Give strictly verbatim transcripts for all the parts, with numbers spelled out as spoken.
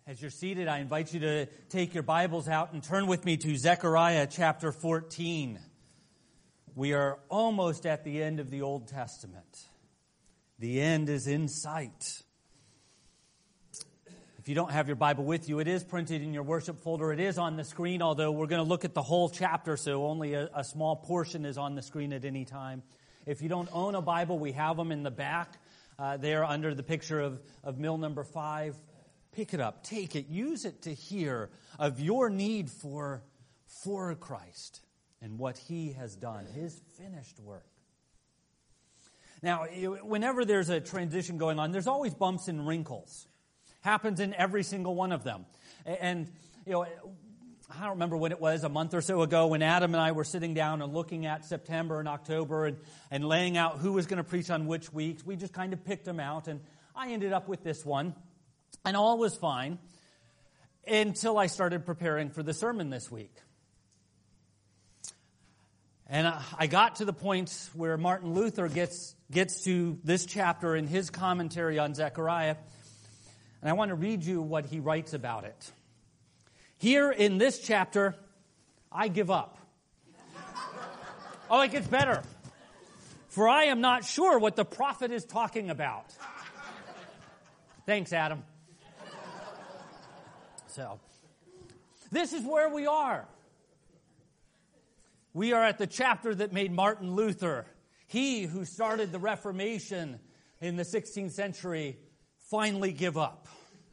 As you're seated, I invite you to take your Bibles out and turn with me to Zechariah chapter fourteen. We are almost at the end of the Old Testament. The end is in sight. If you don't have your Bible with you, it is printed in your worship folder. It is on the screen, although we're going to look at the whole chapter, so only a, a small portion is on the screen at any time. If you don't own a Bible, we have them in the back uh, there under the picture of, of mill number five. Pick it up, take it, use it to hear of your need for, for Christ and what He has done, His finished work. Now, whenever there's a transition going on, there's always bumps and wrinkles. Happens in every single one of them. And, you know, I don't remember when it was, a month or so ago, when Adam and I were sitting down and looking at September and October and, and laying out who was going to preach on which weeks. We just kind of picked them out, and I ended up with this one. And all was fine until I started preparing for the sermon this week. And I got to the point where Martin Luther gets, gets to this chapter in his commentary on Zechariah. And I want to read you what he writes about it. Here in this chapter, I give up. Oh, it gets better. For I am not sure what the prophet is talking about. Thanks, Adam. So, this is where we are. We are at the chapter that made Martin Luther, he who started the Reformation in the sixteenth century, finally give up.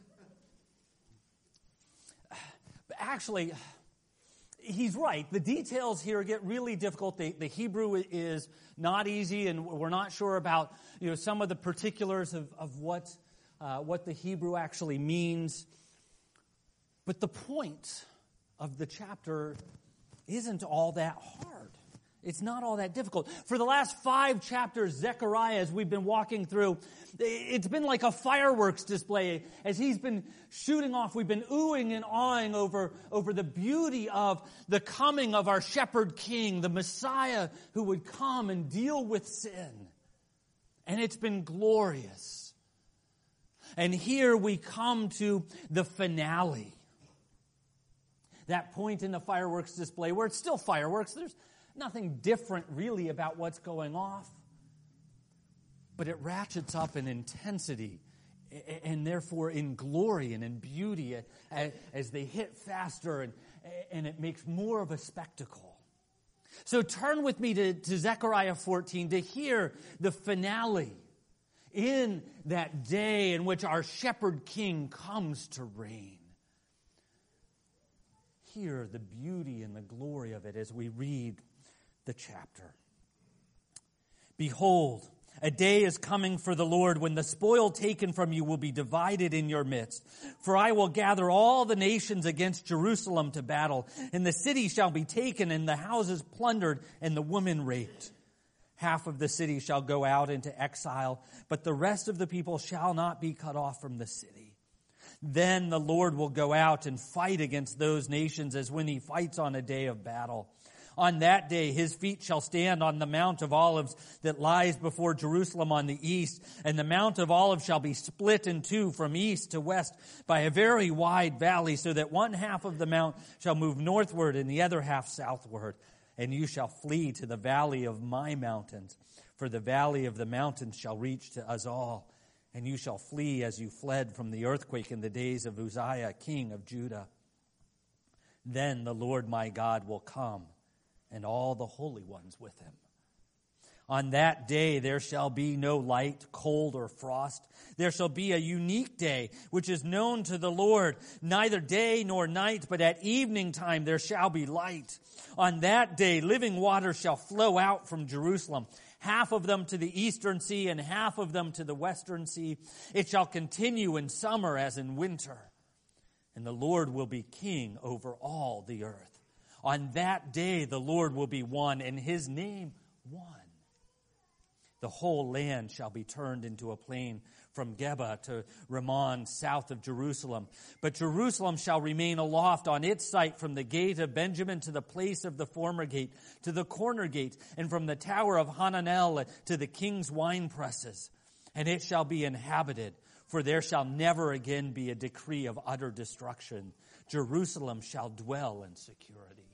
But actually, he's right. The details here get really difficult. The, the Hebrew is not easy, and we're not sure about, you know, some of the particulars of, of what, uh, what the Hebrew actually means. But the point of the chapter isn't all that hard. It's not all that difficult. For the last five chapters, Zechariah, as we've been walking through, it's been like a fireworks display. As he's been shooting off, we've been oohing and awing over, over the beauty of the coming of our shepherd king, the Messiah who would come and deal with sin. And it's been glorious. And here we come to the finale. That point in the fireworks display where it's still fireworks. There's nothing different really about what's going off. But it ratchets up in intensity and therefore in glory and in beauty as they hit faster, and, and it makes more of a spectacle. So turn with me to, to Zechariah fourteen to hear the finale in that day in which our shepherd king comes to reign. Hear the beauty and the glory of it as we read the chapter. Behold, a day is coming for the Lord when the spoil taken from you will be divided in your midst. For I will gather all the nations against Jerusalem to battle, and the city shall be taken, and the houses plundered, and the women raped. Half of the city shall go out into exile, but the rest of the people shall not be cut off from the city. Then the Lord will go out and fight against those nations as when He fights on a day of battle. On that day His feet shall stand on the Mount of Olives that lies before Jerusalem on the east, and the Mount of Olives shall be split in two from east to west by a very wide valley, so that one half of the mount shall move northward and the other half southward. And you shall flee to the valley of my mountains, for the valley of the mountains shall reach to Azal. And you shall flee as you fled from the earthquake in the days of Uzziah, king of Judah. Then the Lord my God will come, and all the holy ones with Him. On that day there shall be no light, cold, or frost. There shall be a unique day, which is known to the Lord, neither day nor night, but at evening time there shall be light. On that day living waters shall flow out from Jerusalem, half of them to the eastern sea and half of them to the western sea. It shall continue in summer as in winter. And the Lord will be king over all the earth. On that day the Lord will be one, and His name one. The whole land shall be turned into a plain from Geba to Rimmon, south of Jerusalem. But Jerusalem shall remain aloft on its site from the gate of Benjamin to the place of the former gate, to the corner gate, and from the tower of Hananel to the king's wine presses. And it shall be inhabited For there shall never again be a decree of utter destruction. Jerusalem shall dwell in security.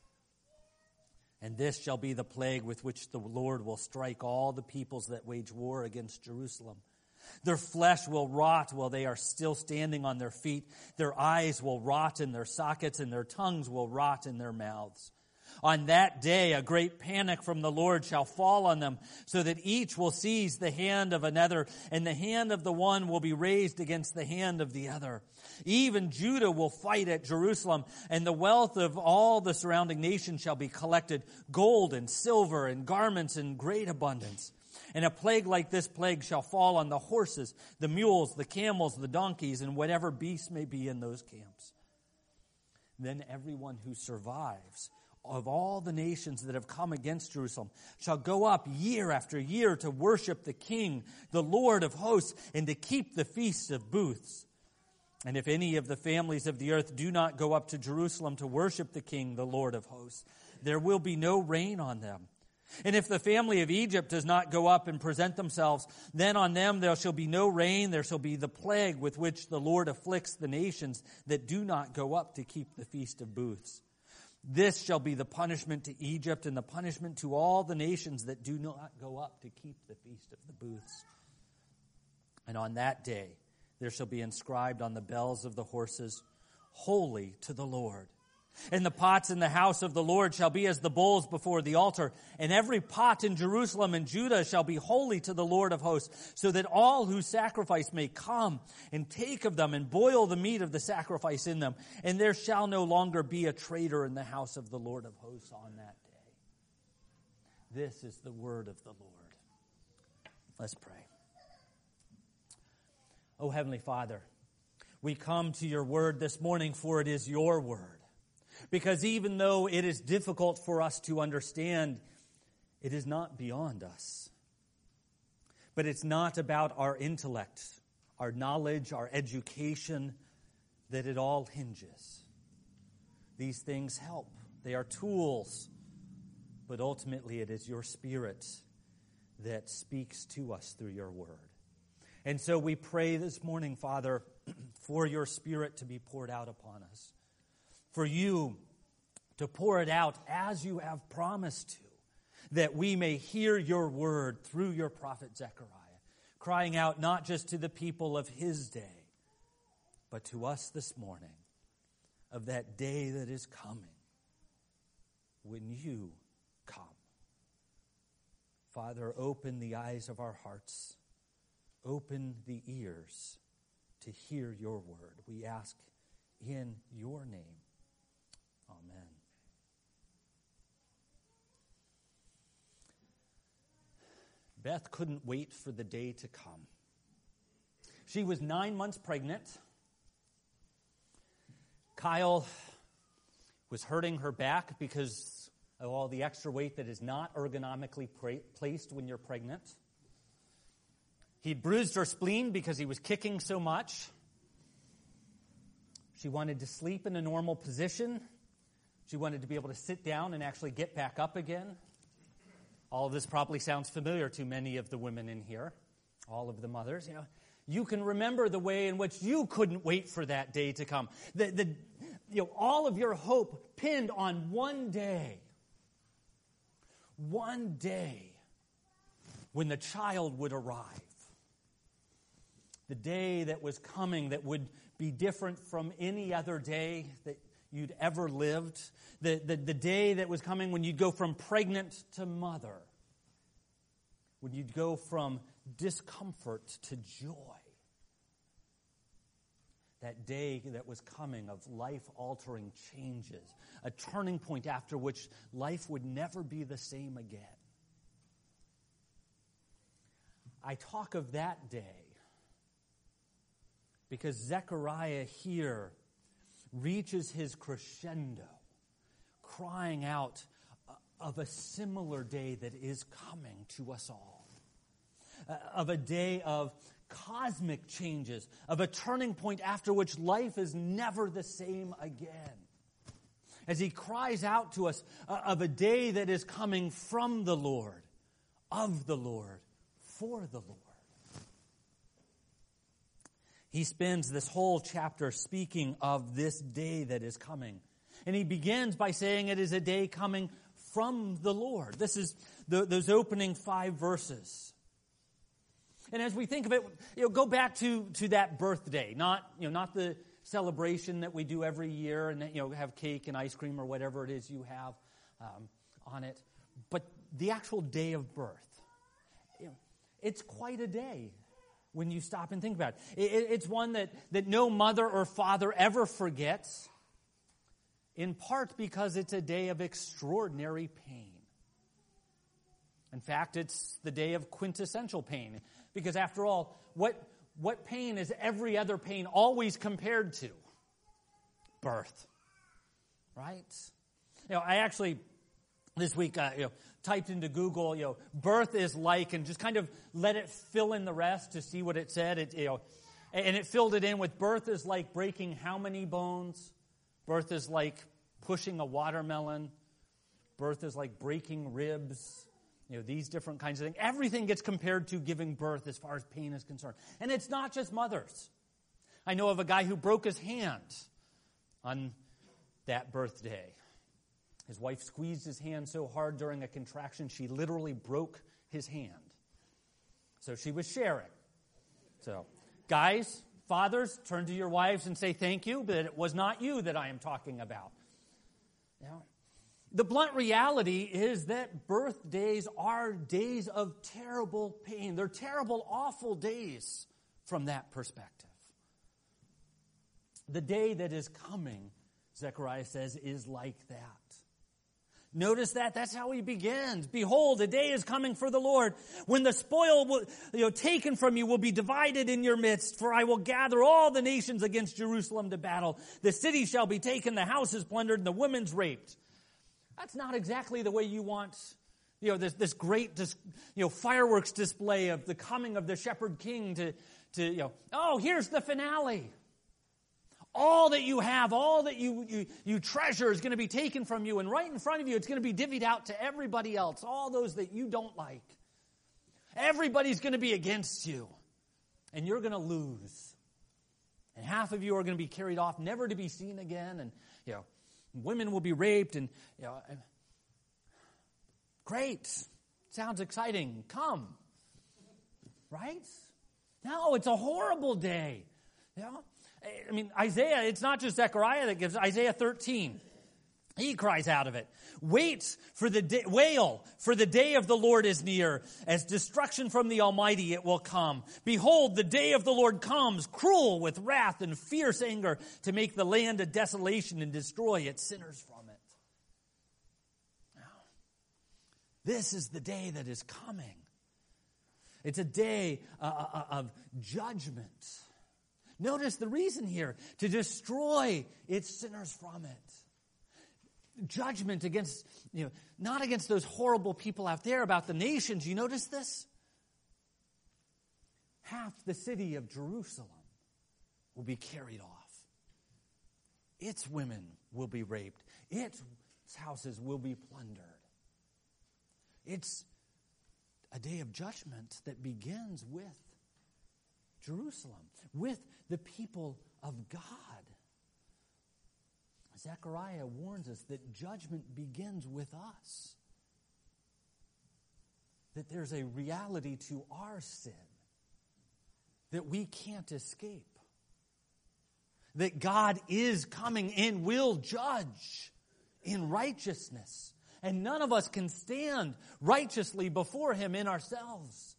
And this shall be the plague with which the Lord will strike all the peoples that wage war against Jerusalem. Their flesh will rot while they are still standing on their feet. Their eyes will rot in their sockets, and their tongues will rot in their mouths. On that day, a great panic from the Lord shall fall on them, so that each will seize the hand of another, and the hand of the one will be raised against the hand of the other. Even Judah will fight at Jerusalem, and the wealth of all the surrounding nations shall be collected, gold and silver and garments in great abundance. And a plague like this plague shall fall on the horses, the mules, the camels, the donkeys, and whatever beasts may be in those camps. Then everyone who survives of all the nations that have come against Jerusalem shall go up year after year to worship the King, the Lord of hosts, and to keep the feasts of booths. And if any of the families of the earth do not go up to Jerusalem to worship the King, the Lord of hosts, there will be no rain on them. And if the family of Egypt does not go up and present themselves, then on them there shall be no rain, there shall be the plague with which the Lord afflicts the nations that do not go up to keep the feast of booths. This shall be the punishment to Egypt and the punishment to all the nations that do not go up to keep the feast of the booths. And on that day there shall be inscribed on the bells of the horses, Holy to the Lord. And the pots in the house of the Lord shall be as the bowls before the altar. And every pot in Jerusalem and Judah shall be holy to the Lord of hosts, so that all who sacrifice may come and take of them and boil the meat of the sacrifice in them. And there shall no longer be a traitor in the house of the Lord of hosts on that day. This is the word of the Lord. Let's pray. Oh, Heavenly Father, we come to your word this morning, for it is your word. Because even though it is difficult for us to understand, it is not beyond us. But it's not about our intellect, our knowledge, our education, that it all hinges. These things help. They are tools. But ultimately it is your Spirit that speaks to us through your word. And so we pray this morning, Father, for your Spirit to be poured out upon us. For you to pour it out as you have promised to, that we may hear your word through your prophet Zechariah, crying out not just to the people of his day, but to us this morning of that day that is coming when you come. Father, open the eyes of our hearts, open the ears to hear your word. We ask in your name. Amen. Beth couldn't wait for the day to come. She was nine months pregnant. Kyle was hurting her back because of all the extra weight that is not ergonomically pra- placed when you're pregnant. He'd bruised her spleen because he was kicking so much. She wanted to sleep in a normal position. She wanted to be able to sit down and actually get back up again. All of this probably sounds familiar to many of the women in here, all of the mothers. You know, you can remember the way in which you couldn't wait for that day to come. The, the, you know, all of your hope pinned on one day. One day when the child would arrive. The day that was coming that would be different from any other day that you'd ever lived. The, the, the day that was coming when you'd go from pregnant to mother. When you'd go from discomfort to joy. That day that was coming of life-altering changes. A turning point after which life would never be the same again. I talk of that day because Zechariah here reaches his crescendo, crying out of a similar day that is coming to us all. Uh, of a day of cosmic changes, of a turning point after which life is never the same again. As he cries out to us uh, of a day that is coming from the Lord, of the Lord, for the Lord. he spends this whole chapter speaking of this day that is coming. And he begins by saying it is a day coming from the Lord. This is the, those opening five verses. And as we think of it, you know, go back to, to that birthday, not, you know, not the celebration that we do every year and, you know, have cake and ice cream or whatever it is you have um, on it, but the actual day of birth. You know, it's quite a day when you stop and think about it. it. It's one that, that no mother or father ever forgets, in part because it's a day of extraordinary pain. In fact, it's the day of quintessential pain. Because after all, what, what pain is every other pain always compared to? Birth. Right? You know, I actually, this week, uh, you know, typed into Google, you know, birth is like, and just kind of let it fill in the rest to see what it said. It, you know, and it filled it in with birth is like breaking how many bones? Birth is like pushing a watermelon. Birth is like breaking ribs. You know, these different kinds of things. Everything gets compared to giving birth as far as pain is concerned. And it's not just mothers. I know of a guy who broke his hand on that birthday. His wife squeezed his hand so hard during a contraction, she literally broke his hand. So she was sharing. So, guys, fathers, turn to your wives and say thank you, but it was not you that I am talking about. You know, the blunt reality is that birthdays are days of terrible pain. They're terrible, awful days from that perspective. The day that is coming, Zechariah says, is like that. Notice that. That's how he begins. Behold, a day is coming for the Lord when the spoil will, you know, taken from you will be divided in your midst. For I will gather all the nations against Jerusalem to battle. The city shall be taken, the houses plundered, and the women's raped. That's not exactly the way you want, you know, this, this great, this, you know, fireworks display of the coming of the shepherd king to, to, you know, oh, here's the finale. All that you have, all that you, you, you treasure is going to be taken from you, and right in front of you, it's going to be divvied out to everybody else, all those that you don't like. Everybody's going to be against you, and you're going to lose. And half of you are going to be carried off, never to be seen again, and, you know, women will be raped, and, you know, great. Sounds exciting. Come. Right? No, it's a horrible day. You know? I mean, Isaiah, it's not just Zechariah that gives, Isaiah thirteen. He cries out of it. Wait for the day, wail, for the day of the Lord is near. As destruction from the Almighty it will come. Behold, the day of the Lord comes, cruel with wrath and fierce anger, to make the land a desolation and destroy its sinners from it. Now, this is the day that is coming. It's a day uh, of judgment. Notice the reason here, to destroy its sinners from it. Judgment against, you know, not against those horrible people out there, about the nations. You notice this? Half the city of Jerusalem will be carried off. Its women will be raped. Its houses will be plundered. It's a day of judgment that begins with Jerusalem, with the people of God. Zechariah warns us that judgment begins with us. That there's a reality to our sin that we can't escape. That God is coming and will judge in righteousness. And none of us can stand righteously before Him in ourselves.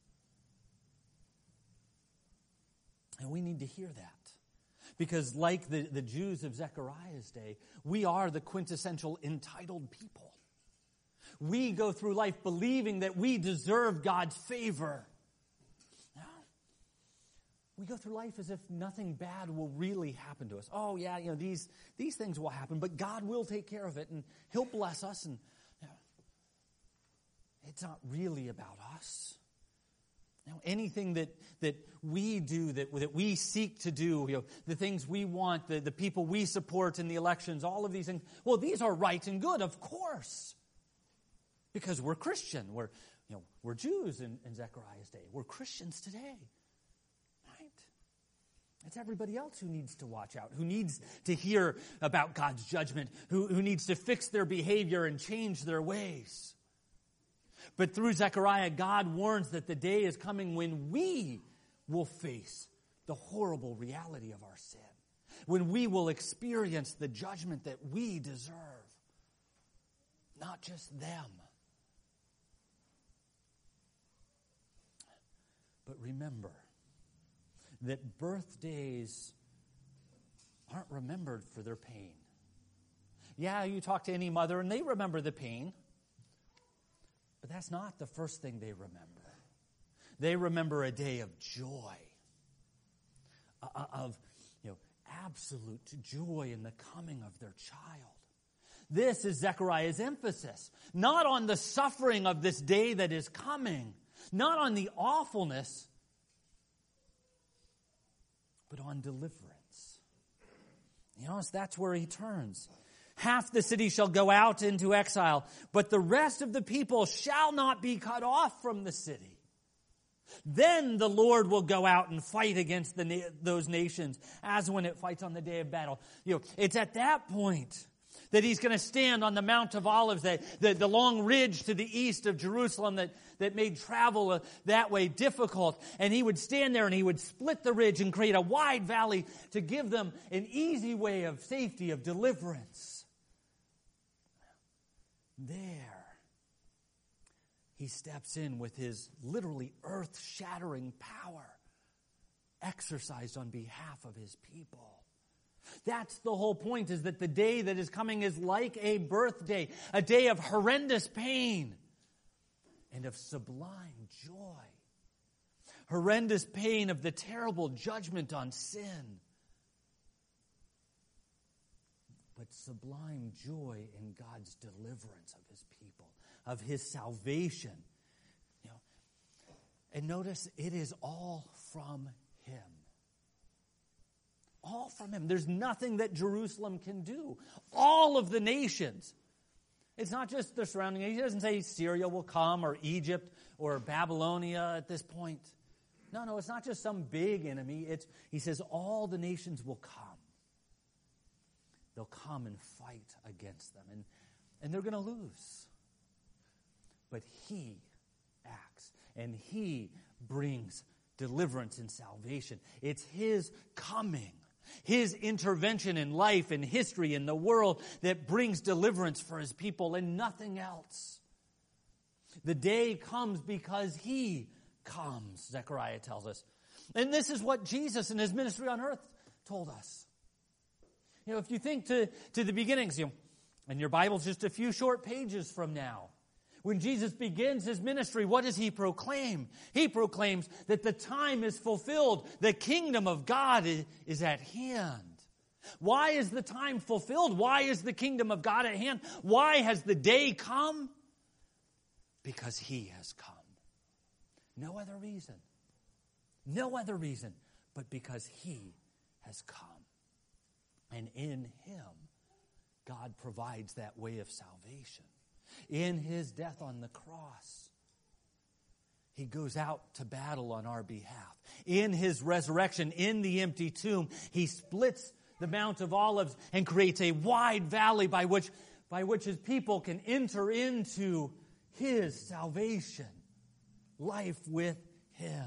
And we need to hear that. Because like the, the Jews of Zechariah's day, we are the quintessential entitled people. We go through life believing that we deserve God's favor. No. We go through life as if nothing bad will really happen to us. Oh yeah, you know, these, these things will happen, but God will take care of it and He'll bless us. And you know, it's not really about us. Now, anything that, that we do, that, that we seek to do, you know, the things we want, the, the people we support in the elections, all of these things, well, these are right and good, of course. Because we're Christian. We're, you know, we're Jews in, in Zechariah's day. We're Christians today. Right? It's everybody else who needs to watch out, who needs to hear about God's judgment, who, who needs to fix their behavior and change their ways. But through Zechariah, God warns that the day is coming when we will face the horrible reality of our sin, when we will experience the judgment that we deserve, not just them. But remember that birthdays aren't remembered for their pain. Yeah, you talk to any mother and they remember the pain, but that's not the first thing they remember. They remember a day of joy, of, you know, absolute joy in the coming of their child. This is Zechariah's emphasis, not on the suffering of this day that is coming, not on the awfulness, but on deliverance. You know, that's where he turns. Half the city shall go out into exile, but the rest of the people shall not be cut off from the city. Then the Lord will go out and fight against the na- those nations as when it fights on the day of battle. You know, it's at that point that he's going to stand on the Mount of Olives, the, the, the long ridge to the east of Jerusalem that, that made travel uh, that way difficult. And he would stand there and he would split the ridge and create a wide valley to give them an easy way of safety, of deliverance. There, he steps in with his literally earth-shattering power exercised on behalf of his people. That's the whole point, is that the day that is coming is like a birthday, a day of horrendous pain and of sublime joy. Horrendous pain of the terrible judgment on sin, but sublime joy in God's deliverance of his people, of his salvation. You know, and notice it is all from him. All from him. There's nothing that Jerusalem can do. All of the nations. It's not just the surrounding. He doesn't say Syria will come or Egypt or Babylonia at this point. No, no, it's not just some big enemy. It's, he says all the nations will come. They'll come and fight against them. And, and they're going to lose. But he acts. And he brings deliverance and salvation. It's his coming, his intervention in life and history in the world that brings deliverance for his people and nothing else. The day comes because he comes, Zechariah tells us. And this is what Jesus in his ministry on earth told us. You know, if you think to, to the beginnings, you know, and your Bible's just a few short pages from now. When Jesus begins his ministry, what does he proclaim? He proclaims that the time is fulfilled. The kingdom of God is, is at hand. Why is the time fulfilled? Why is the kingdom of God at hand? Why has the day come? Because he has come. No other reason. No other reason but because he has come. And in him, God provides that way of salvation. In his death on the cross, he goes out to battle on our behalf. In his resurrection, in the empty tomb, he splits the Mount of Olives and creates a wide valley by which, by which his people can enter into his salvation, life with him.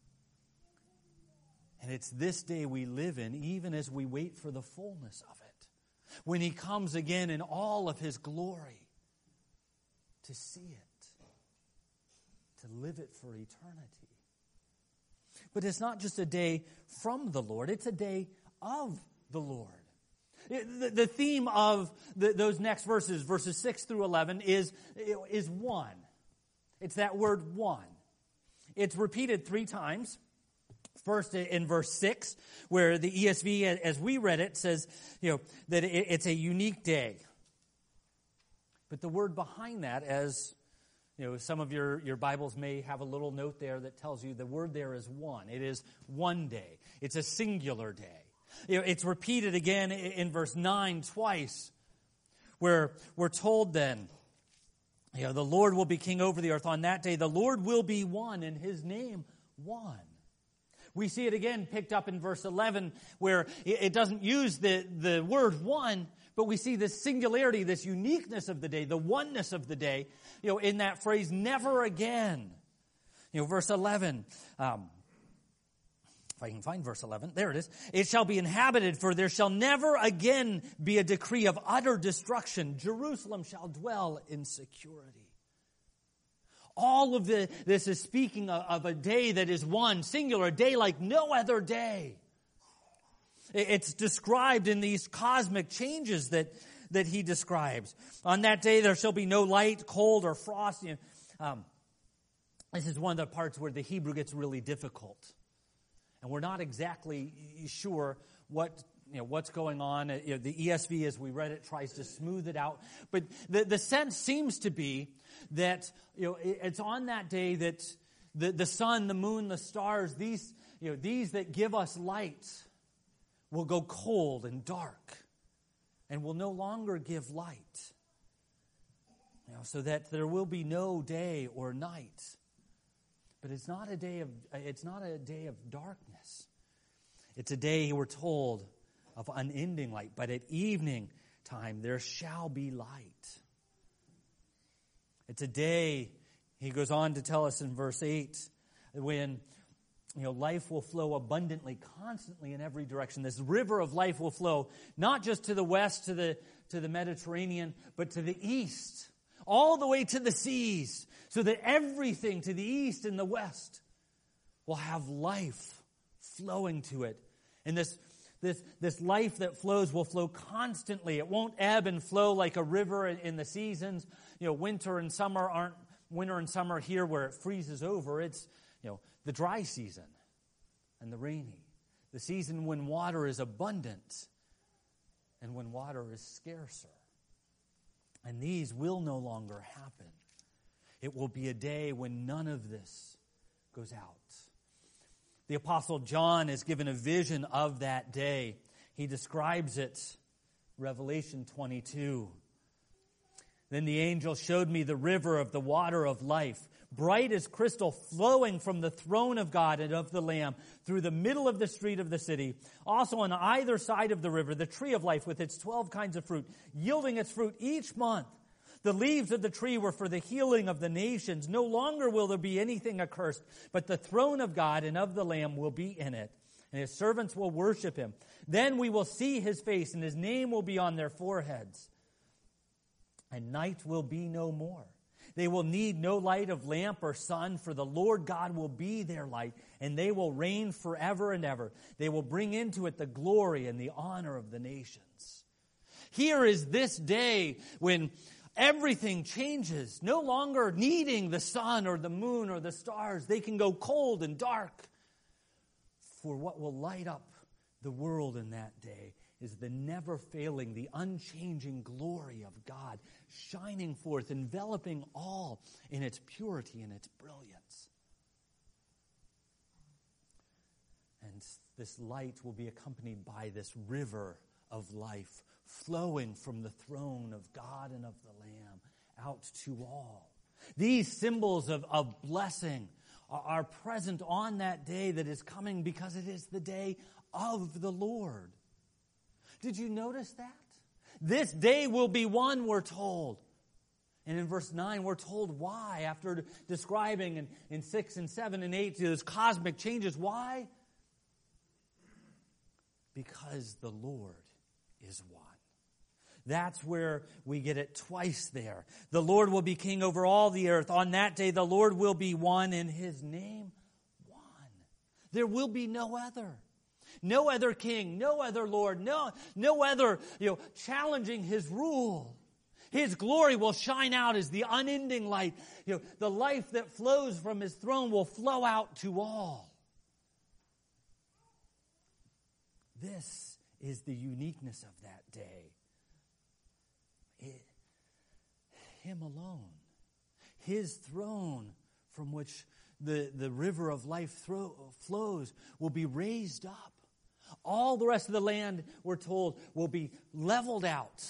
And it's this day we live in, even as we wait for the fullness of it, when he comes again in all of his glory. To see it, to live it for eternity. But it's not just a day from the Lord, it's a day of the Lord. The, the theme of the, those next verses, verses six through eleven, is, is one. It's that word one. It's repeated three times. First in verse six, where the E S V, as we read it, says, you know, that it's a unique day. But the word behind that, as you know, some of your, your Bibles may have a little note there that tells you the word there is one. It is one day. It's a singular day. You know, it's repeated again in verse nine twice, where we're told then, you know, the Lord will be king over the earth. On that day, the Lord will be one, and his name one. We see it again picked up in verse eleven, where it doesn't use the, the word one, but we see this singularity, this uniqueness of the day, the oneness of the day, you know, in that phrase, never again. You know, verse eleven, um, if I can find verse eleven, there it is. It shall be inhabited, for there shall never again be a decree of utter destruction. Jerusalem shall dwell in security. All of the, this is speaking of, of a day that is one, singular, a day like no other day. It's described in these cosmic changes that, that he describes. On that day there shall be no light, cold, or frost. You know, um, this is one of the parts where the Hebrew gets really difficult. And we're not exactly sure what, you know, what's going on. You know, the E S V, as we read it, tries to smooth it out. But the, the sense seems to be that, you know, it's on that day that the, the sun, the moon, the stars, these, you know, these that give us light will go cold and dark and will no longer give light. You know, so that there will be no day or night. But it's not a day of it's not a day of darkness. It's a day, we're told, of unending light. But at evening time there shall be light. It's a day, he goes on to tell us in verse eight, when, you know, life will flow abundantly, constantly in every direction. This river of life will flow not just to the west, to the to the Mediterranean, but to the east, all the way to the seas, so that everything to the east and the west will have life flowing to it. And this, this, this life that flows will flow constantly. It won't ebb and flow like a river in, in the seasons. You know, winter and summer aren't winter and summer here where it freezes over. It's, you know, the dry season and the rainy. The season when water is abundant and when water is scarcer. And these will no longer happen. It will be a day when none of this goes out. The Apostle John is given a vision of that day. He describes it, Revelation twenty-two. Then the angel showed me the river of the water of life, bright as crystal, flowing from the throne of God and of the Lamb through the middle of the street of the city. Also on either side of the river, the tree of life with its twelve kinds of fruit, yielding its fruit each month. The leaves of the tree were for the healing of the nations. No longer will there be anything accursed, but the throne of God and of the Lamb will be in it, and his servants will worship him. Then we will see his face, and his name will be on their foreheads. And night will be no more. They will need no light of lamp or sun, for the Lord God will be their light, and they will reign forever and ever. They will bring into it the glory and the honor of the nations. Here is this day when everything changes, no longer needing the sun or the moon or the stars. They can go cold and dark. For what will light up the world in that day is the never-failing, the unchanging glory of God, shining forth, enveloping all in its purity and its brilliance. And this light will be accompanied by this river of life, flowing from the throne of God and of the Lamb out to all. These symbols of, of blessing are, are present on that day that is coming because it is the day of the Lord. Did you notice that? This day will be one, we're told. And in verse nine, we're told why. After describing in, in six and seven and eight those cosmic changes, why? Because the Lord is one. That's where we get it twice there. The Lord will be king over all the earth. On that day, the Lord will be one, and his name one. There will be no other. No other king, no other Lord, no, no other, you know, challenging his rule. His glory will shine out as the unending light. You know, the life that flows from his throne will flow out to all. This is the uniqueness of that day. It, him alone. His throne from which the, the river of life thro- flows will be raised up. All the rest of the land, we're told, will be leveled out.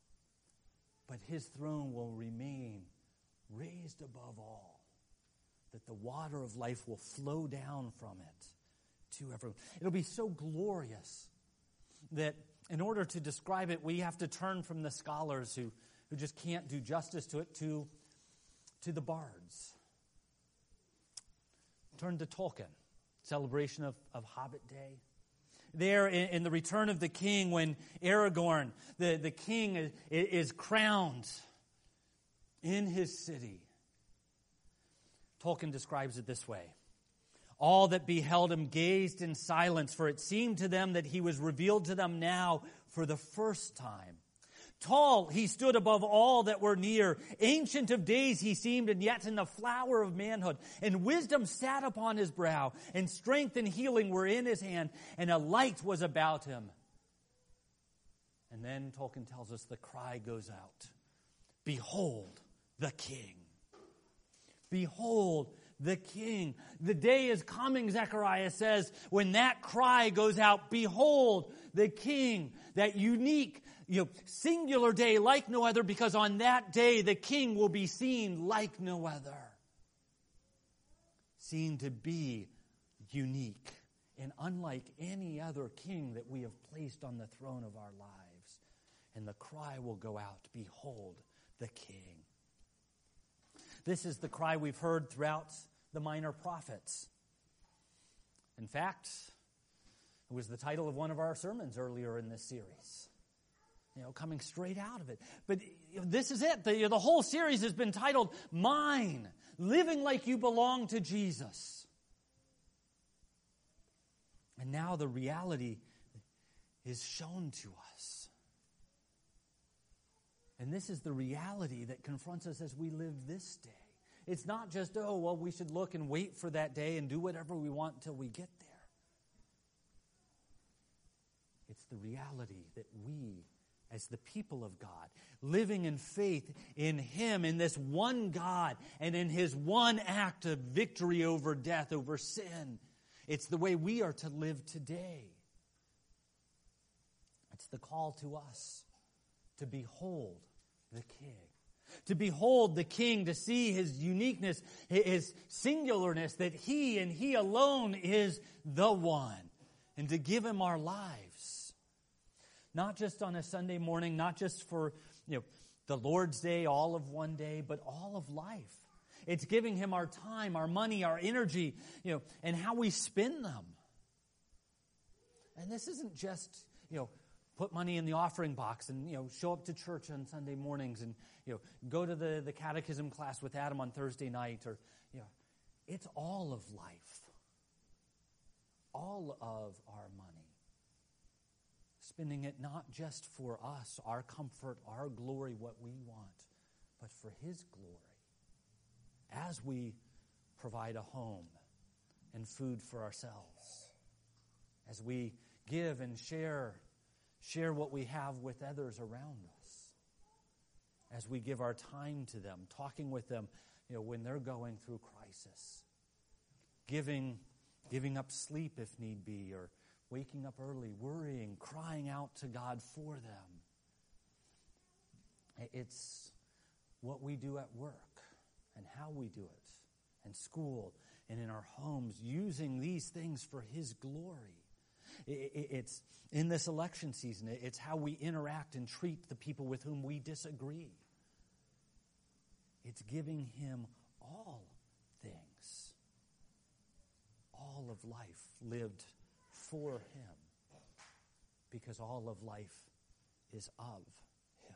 But his throne will remain raised above all. The that the water of life will flow down from it to everyone. It'll be so glorious that in order to describe it, we have to turn from the scholars who, who just can't do justice to it to, to the bards. Turn to Tolkien, celebration of, of Hobbit Day. There in, in the Return of the King, when Aragorn, the, the king, is, is crowned in his city, Tolkien describes it this way. All that beheld him gazed in silence, for it seemed to them that he was revealed to them now for the first time. Tall he stood above all that were near. Ancient of days he seemed, and yet in the flower of manhood. And wisdom sat upon his brow, and strength and healing were in his hand, and a light was about him. And then Tolkien tells us the cry goes out. Behold the King. Behold the King. The day is coming, Zechariah says, when that cry goes out. Behold the King. That unique, you know, singular day like no other, because on that day the King will be seen like no other. Seen to be unique and unlike any other king that we have placed on the throne of our lives. And the cry will go out, behold the King. This is the cry we've heard throughout the minor prophets. In fact, it was the title of one of our sermons earlier in this series. You know, coming straight out of it. But you know, this is it. The, you know, the whole series has been titled, Mine, Living Like You Belong to Jesus. And now the reality is shown to us. And this is the reality that confronts us as we live this day. It's not just, oh, well, we should look and wait for that day and do whatever we want until we get there. It's the reality that we, as the people of God, living in faith in Him, in this one God, and in His one act of victory over death, over sin, it's the way we are to live today. It's the call to us to behold the King. To behold the King, to see His uniqueness, His singularness, that He and He alone is the one. And to give Him our lives. Not just on a Sunday morning, not just for, you know, the Lord's Day, all of one day, but all of life. It's giving Him our time, our money, our energy, you know, and how we spend them. And this isn't just, you know, put money in the offering box and, you know, show up to church on Sunday mornings and, you know, go to the, the catechism class with Adam on Thursday night, or, you know, it's all of life. All of our money. Spending it not just for us, our comfort, our glory, what we want, but for His glory. As we provide a home and food for ourselves. As we give and share Share what we have with others around us. As we give our time to them, talking with them, you know, when they're going through crisis. Giving, giving up sleep if need be, or waking up early, worrying, crying out to God for them. It's what we do at work and how we do it, and school and in our homes, using these things for His glory. It's in this election season, it's how we interact and treat the people with whom we disagree. It's giving Him all things. All of life lived for Him, because all of life is of Him.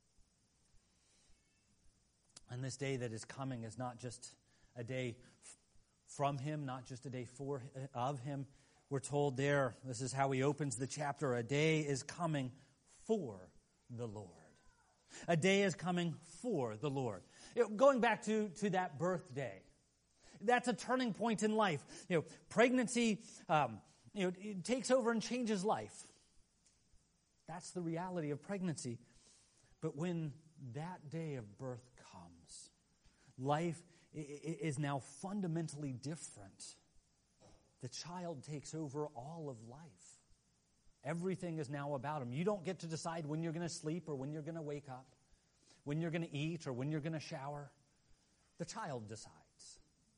And this day that is coming is not just a day from Him, not just a day for of Him. We're told there, this is how He opens the chapter, a day is coming for the Lord. A day is coming for the Lord. You know, going back to, to that birthday, that's a turning point in life. You know, pregnancy, um, you know, it takes over and changes life. That's the reality of pregnancy. But when that day of birth comes, life is now fundamentally different. The child takes over all of life. Everything is now about him. You don't get to decide when you're going to sleep or when you're going to wake up, when you're going to eat or when you're going to shower. The child decides.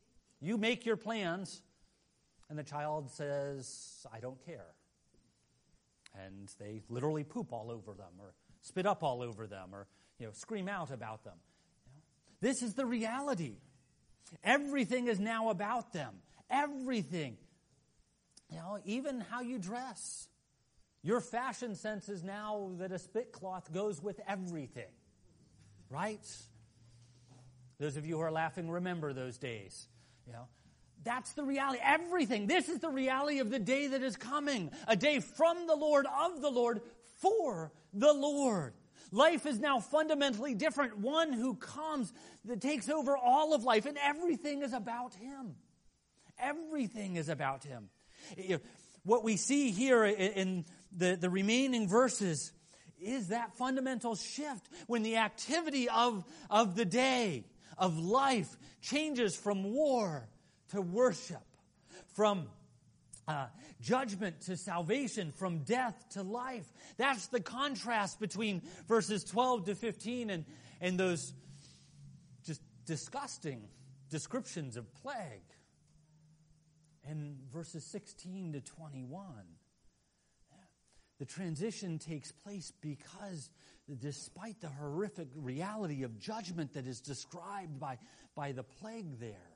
You make your plans. And the child says, I don't care. And they literally poop all over them or spit up all over them or, you know, scream out about them. You know? This is the reality. Everything is now about them. Everything. You know, even how you dress. Your fashion sense is now that a spit cloth goes with everything. Right? Those of you who are laughing, remember those days. You know, that's the reality. Everything. This is the reality of the day that is coming. A day from the Lord, of the Lord, for the Lord. Life is now fundamentally different. One who comes, that takes over all of life, and everything is about Him. Everything is about Him. What we see here in the, the remaining verses is that fundamental shift when the activity of, of the day, of life, changes from war to worship, from uh, judgment to salvation, from death to life. That's the contrast between verses twelve to fifteen and, and those just disgusting descriptions of plague. And verses sixteen to twenty-one. The transition takes place because despite the horrific reality of judgment that is described by, by the plague there,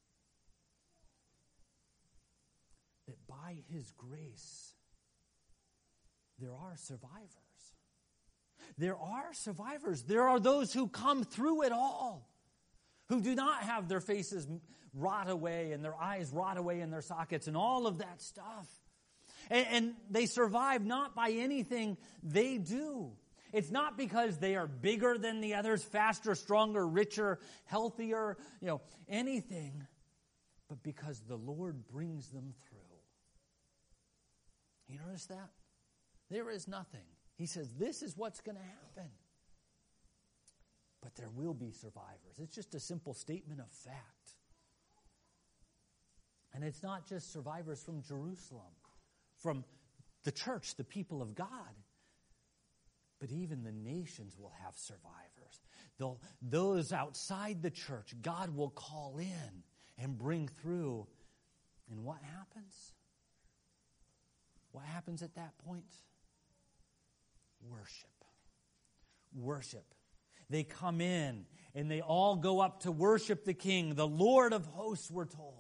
that by His grace, there are survivors. There are survivors. There are those who come through it all, who do not have their faces rot away and their eyes rot away in their sockets and all of that stuff. And, and they survive not by anything they do. It's not because they are bigger than the others, faster, stronger, richer, healthier, you know, anything, but because the Lord brings them through. You notice that? There is nothing. He says, this is what's going to happen. But there will be survivors. It's just a simple statement of fact. And it's not just survivors from Jerusalem, from the church, the people of God, but even the nations will have survivors. They'll, those outside the church, God will call in and bring through. And what happens? What happens at that point? Worship. Worship. They come in and they all go up to worship the King, the Lord of hosts, we're told.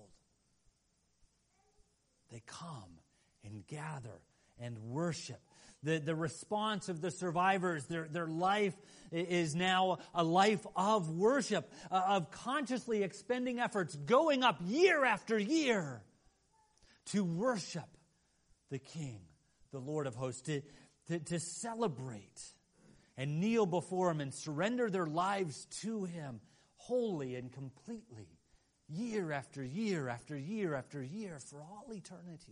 They come and gather and worship. The, the response of the survivors, their, their life is now a life of worship, uh, of consciously expending efforts, going up year after year to worship the King, the Lord of hosts, to, to, to celebrate and kneel before Him and surrender their lives to Him wholly and completely, year after year after year after year for all eternity.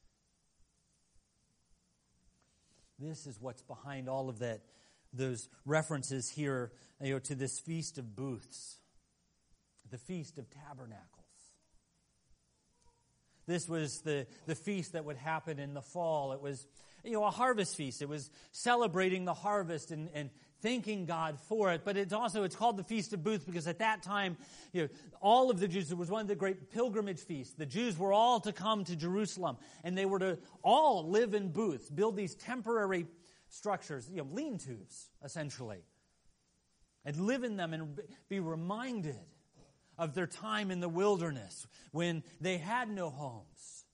This is what's behind all of that, those references here, you know, to this Feast of Booths, the Feast of Tabernacles. This was the, the feast that would happen in the fall. It was, you know, a harvest feast. It was celebrating the harvest and, and thanking God for it. But it's also, it's called the Feast of Booths because at that time, you know, all of the Jews, it was one of the great pilgrimage feasts. The Jews were all to come to Jerusalem and they were to all live in booths, build these temporary structures, you know, lean-tos, essentially, and live in them and be reminded of their time in the wilderness when they had no homes.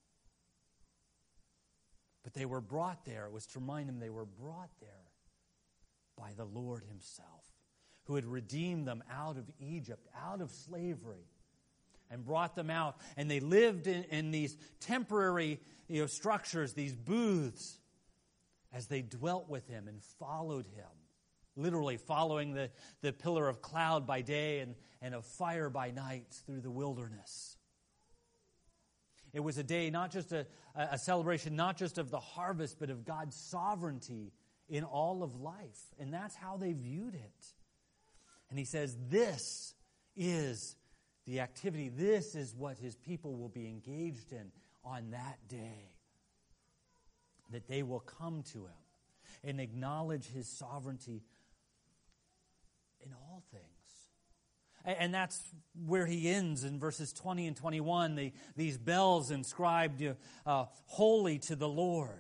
But they were brought there. It was to remind them they were brought there by the Lord Himself, who had redeemed them out of Egypt, out of slavery, and brought them out. And they lived in, in these temporary, you know, structures, these booths, as they dwelt with Him and followed Him. Literally following the, the pillar of cloud by day and, and of fire by night through the wilderness. It was a day, not just a, a celebration, not just of the harvest, but of God's sovereignty in all of life. And that's how they viewed it. And He says, this is the activity. This is what His people will be engaged in on that day. That they will come to Him and acknowledge His sovereignty in all things. And that's where he ends in verses twenty and twenty-one. The, these bells inscribed, uh, holy to the Lord.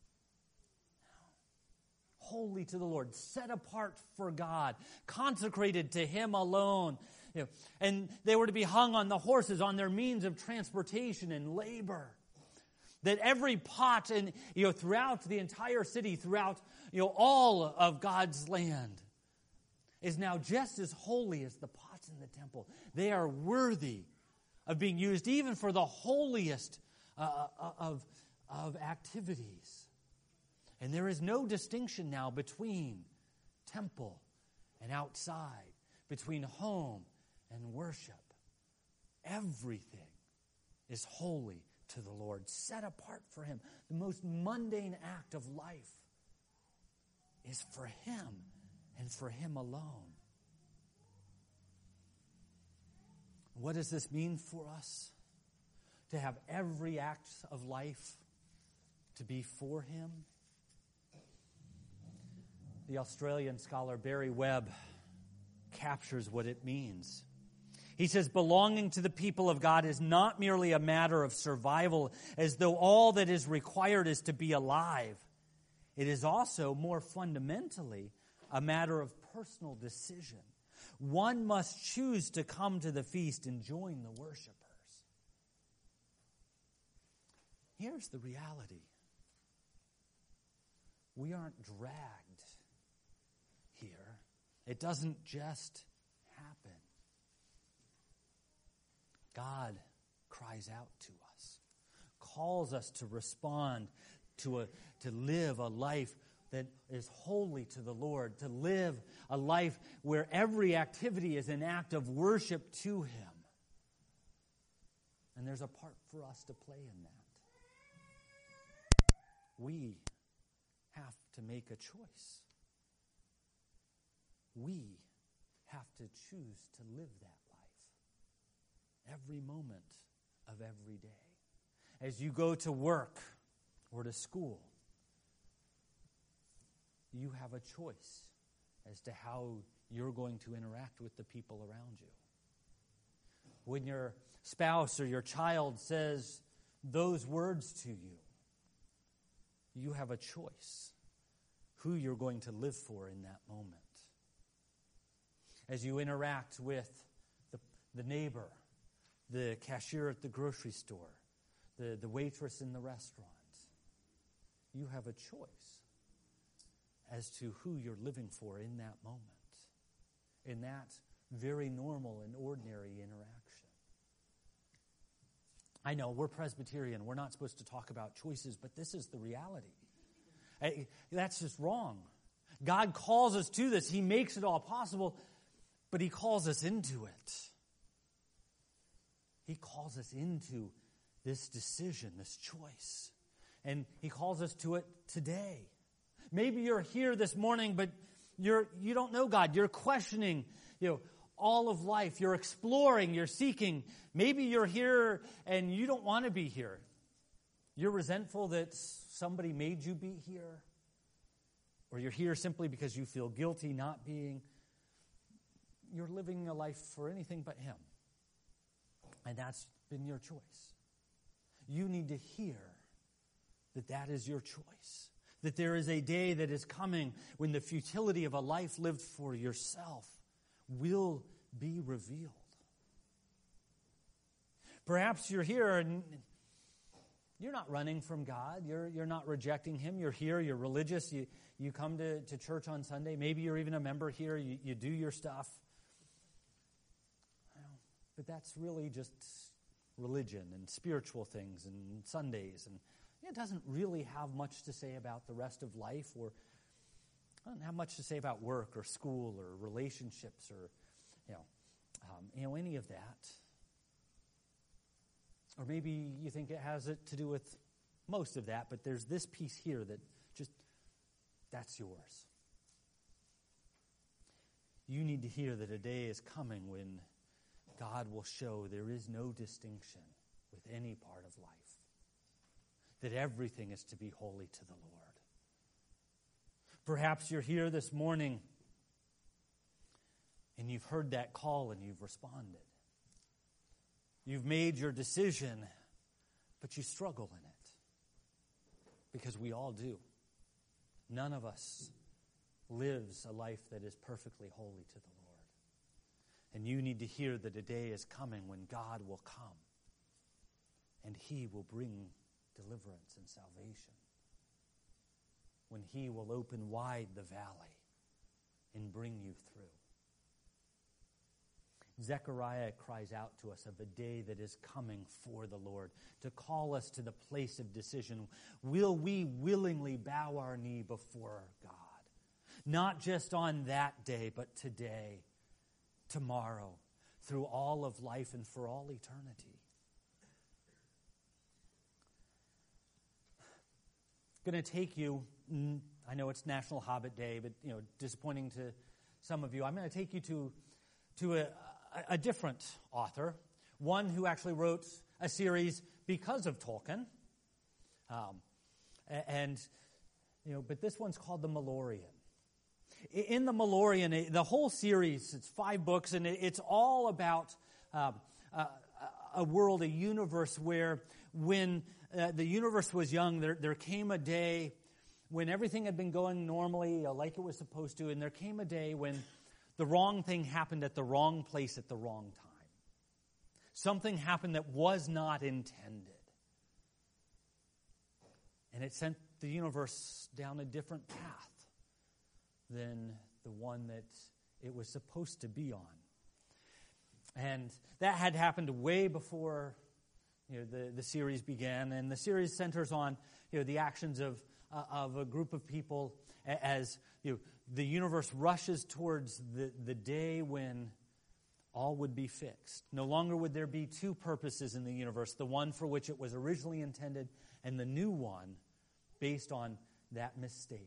Holy to the Lord, set apart for God, consecrated to Him alone. You know, and they were to be hung on the horses, on their means of transportation and labor. That every pot and you know throughout the entire city, throughout you know all of God's land, is now just as holy as the pots in the temple. They are worthy of being used even for the holiest uh, of of activities. And there is no distinction now between temple and outside, between home and worship. Everything is holy to the Lord, set apart for Him. The most mundane act of life is for Him and for Him alone. What does this mean for us? To have every act of life to be for Him? The Australian scholar Barry Webb captures what it means. He says, belonging to the people of God is not merely a matter of survival, as though all that is required is to be alive. It is also, more fundamentally, a matter of personal decision. One must choose to come to the feast and join the worshipers. Here's the reality. We aren't dragged here. It doesn't just happen. God cries out to us, calls us to respond, to a, to live a life that is holy to the Lord, to live a life where every activity is an act of worship to Him. And there's a part for us to play in that. We have to make a choice. We have to choose to live that life every moment of every day. As you go to work or to school, you have a choice as to how you're going to interact with the people around you. When your spouse or your child says those words to you, you have a choice who you're going to live for in that moment. As you interact with the, the neighbor, the cashier at the grocery store, the, the waitress in the restaurant, you have a choice as to who you're living for in that moment, in that very normal and ordinary interaction. I know, we're Presbyterian. We're not supposed to talk about choices, but this is the reality. I, that's just wrong. God calls us to this. He makes it all possible, but He calls us into it. He calls us into this decision, this choice. And He calls us to it today. Maybe you're here this morning, but you're you don't know God. You're questioning, you know, all of life. You're exploring, you're seeking. Maybe you're here and you don't want to be here. You're resentful that somebody made you be here. Or you're here simply because you feel guilty not being. You're living a life for anything but Him. And that's been your choice. You need to hear that that is your choice. That there is a day that is coming when the futility of a life lived for yourself will be revealed. Perhaps you're here and you're not running from God. You're, you're not rejecting Him. You're here. You're religious. You, you come to, to church on Sunday. Maybe you're even a member here. You, you do your stuff. But that's really just religion and spiritual things and Sundays. And it doesn't really have much to say about the rest of life, or it doesn't have much to say about work or school or relationships or, you know, um, you know, any of that. Or maybe you think it has it to do with most of that, but there's this piece here that just, that's yours. You need to hear that a day is coming when God will show there is no distinction with any part of life. That everything is to be holy to the Lord. Perhaps you're here this morning And you've heard that call and you've responded. You've made your decision, but you struggle in it. Because we all do. None of us lives a life that is perfectly holy to the Lord. And you need to hear that a day is coming when God will come. And He will bring deliverance and salvation. When He will open wide the valley and bring you through. Zechariah cries out to us of a day that is coming for the Lord, to call us to the place of decision. Will we willingly bow our knee before God? Not just on that day, but today, tomorrow, through all of life and for all eternity. Going to take you, I know it's National Hobbit Day, but you know, disappointing to some of you. I'm going to take you to, to a a different author, one who actually wrote a series because of Tolkien. Um, and, you know, but this one's called The Malorian. In The Malorian, the whole series, it's five books, and it's all about um, a, a world, a universe where when uh, the universe was young, there, there came a day when everything had been going normally, uh, like it was supposed to, and there came a day when the wrong thing happened at the wrong place at the wrong time. Something happened that was not intended. And it sent the universe down a different path than the one that it was supposed to be on. And that had happened way before, you know, the, the series began. And the series centers on, you know, the actions of uh, of a group of people as, you know, the universe rushes towards the, the day when all would be fixed. No longer would there be two purposes in the universe, the one for which it was originally intended and the new one based on that mistake.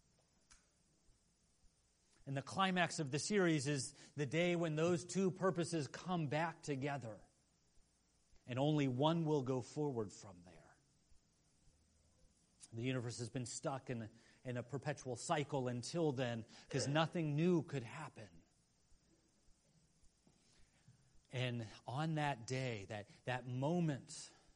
And the climax of the series is the day when those two purposes come back together and only one will go forward from there. The universe has been stuck in in a perpetual cycle until then, because nothing new could happen. And on that day, that, that moment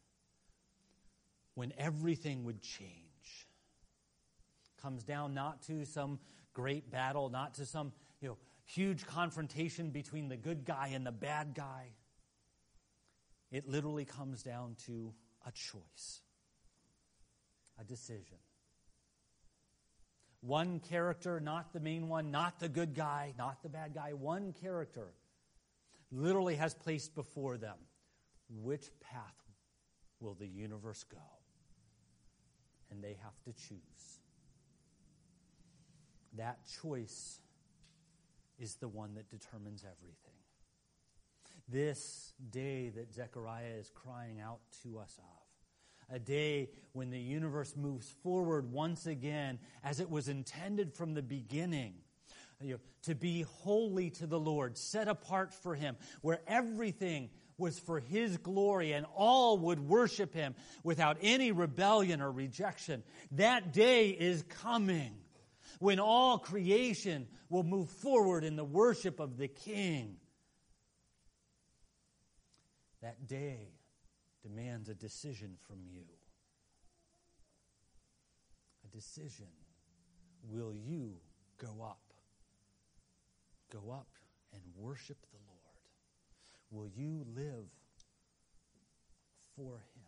when everything would change, comes down not to some great battle, not to some, you know, huge confrontation between the good guy and the bad guy. It literally comes down to a choice, a decision. One character, not the main one, not the good guy, not the bad guy. One character literally has placed before them, which path will the universe go? And they have to choose. That choice is the one that determines everything. This day that Zechariah is crying out to us of, a day when the universe moves forward once again as it was intended from the beginning, you know, to be holy to the Lord, set apart for Him, where everything was for His glory and all would worship Him without any rebellion or rejection. That day is coming when all creation will move forward in the worship of the King. That day demands a decision from you. A decision. Will you go up? Go up and worship the Lord. Will you live for Him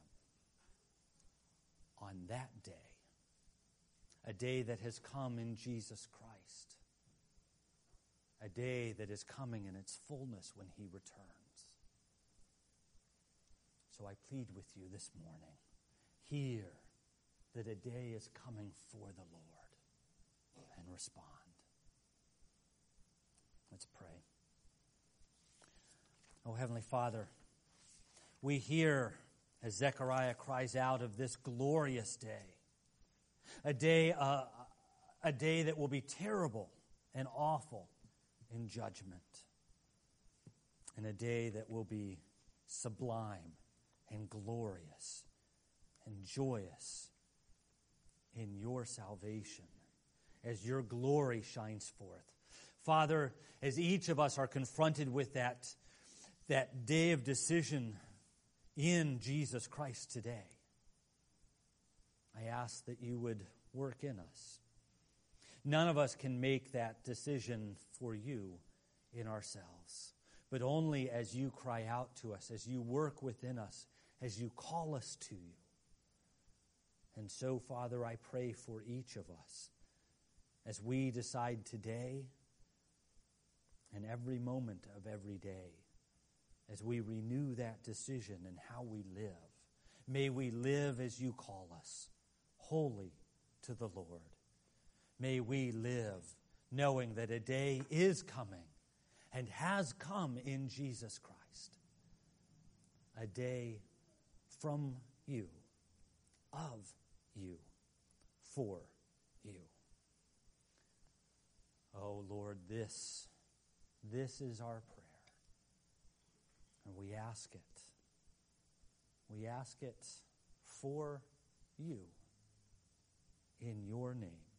on that day? A day that has come in Jesus Christ. A day that is coming in its fullness when He returns. So I plead with you this morning, hear that a day is coming for the Lord, and respond. Let's pray. Oh, Heavenly Father, we hear as Zechariah cries out of this glorious day, a day, uh, a day that will be terrible and awful in judgment, and a day that will be sublime and glorious and joyous in your salvation as your glory shines forth. Father, as each of us are confronted with that, that day of decision in Jesus Christ today, I ask that you would work in us. None of us can make that decision for you in ourselves, but only as you cry out to us, as you work within us, as you call us to you. And so, Father, I pray for each of us as we decide today and every moment of every day, as we renew that decision in how we live. May we live as you call us, holy to the Lord. May we live knowing that a day is coming and has come in Jesus Christ. A day from you, of you, for you. Oh Lord, this, this is our prayer. And we ask it. We ask it for you in your name.